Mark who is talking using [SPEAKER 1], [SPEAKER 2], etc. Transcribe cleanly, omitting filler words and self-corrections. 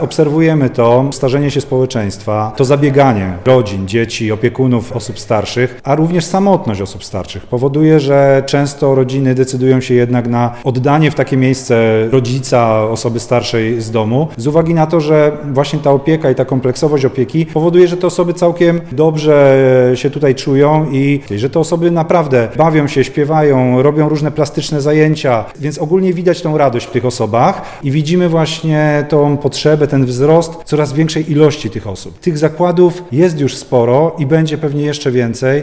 [SPEAKER 1] Obserwujemy to starzenie się społeczeństwa, to zabieganie rodzin, dzieci, opiekunów osób starszych, a również samotność osób starszych powoduje, że często rodziny decydują się jednak na oddanie w takie miejsce rodzica, osoby starszej z domu, z uwagi na to, że właśnie ta opieka i ta kompleksowość opieki powoduje, że te osoby całkiem dobrze się tutaj czują i że te osoby naprawdę bawią się, śpiewają, robią różne plastyczne zajęcia, więc ogólnie widać tą radość w tych osobach i widzimy właśnie tą potrzebę, ten wzrost coraz większej ilości tych osób. Tych zakładów jest już sporo i będzie pewnie jeszcze więcej.